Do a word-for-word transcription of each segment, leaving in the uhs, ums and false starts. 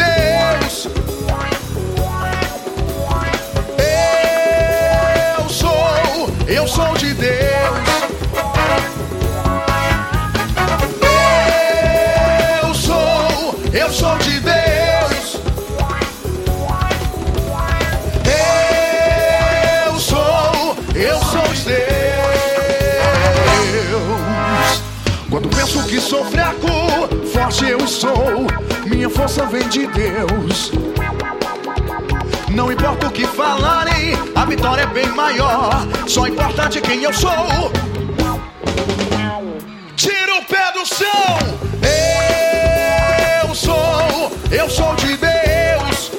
Deus. Eu sou, eu sou de Deus. Eu sou, eu sou de Deus. Eu sou, eu sou de Deus. Quando penso que sou fraco, forte eu sou. Minha força vem de Deus. Não importa o que falarem, a vitória é bem maior. Só importa de quem eu sou. Tira o pé do chão. Eu sou, eu sou de Deus.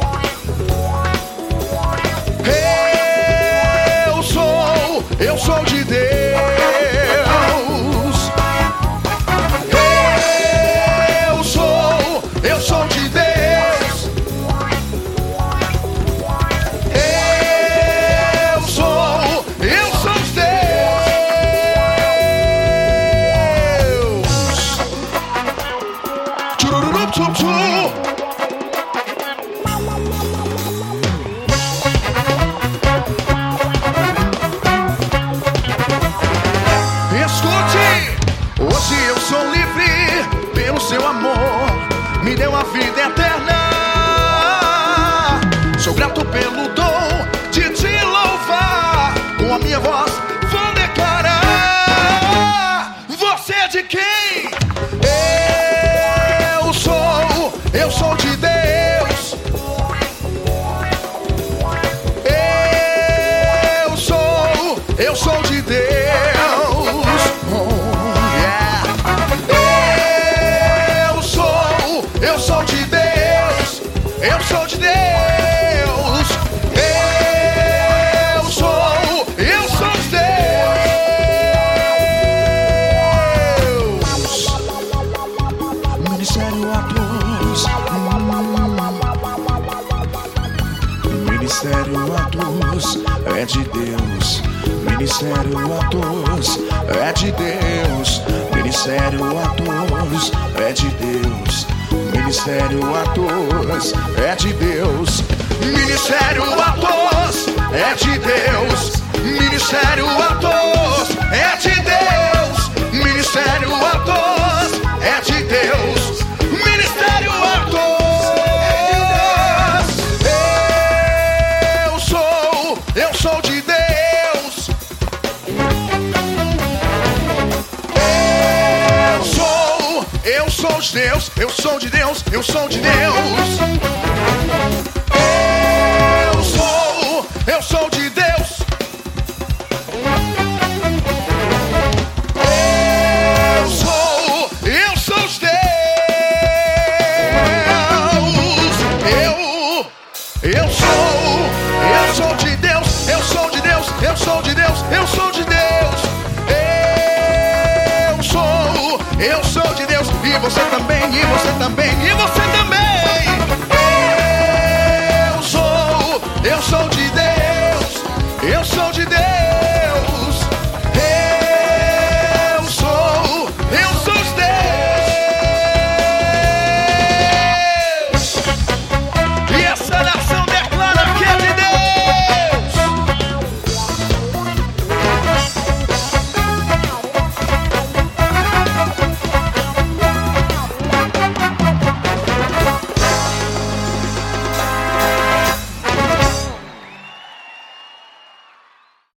Eu sou, eu sou de Deus. Eu sou, eu sou de Deus. Eu sou, eu sou de Deus. Tchurururup, tchum, tchum. Escute, hoje eu sou livre pelo seu amor, me deu a vida eterna. Sou grato pelo dom de te louvar. Com a minha voz vou declarar. Você é de quem? Eu sou, eu sou de Deus. Eu sou, eu sou de Deus. Eu sou de Deus, eu sou de Deus. Eu sou, eu sou de Deus. Ministério Atos, Ministério Atos é de Deus. Ministério Atos é de Deus. Ministério Atos é de Deus. Ministério Atos é de Deus. Ministério Atos é de Deus. Ministério Atos é de Deus. Ministério Atos é de Deus. Ministério Atos. Eu sou, eu sou de Deus. Eu sou, eu sou de Deus. Eu sou de Deus, eu sou de Deus. Eu sou, eu sou de Deus. Eu sou, eu sou de Deus. Eu, eu sou, eu sou de Deus. Eu sou de Deus, eu sou de Deus, eu sou de Deus. Eu sou, eu sou de Deus. E você também, e você também, e você também.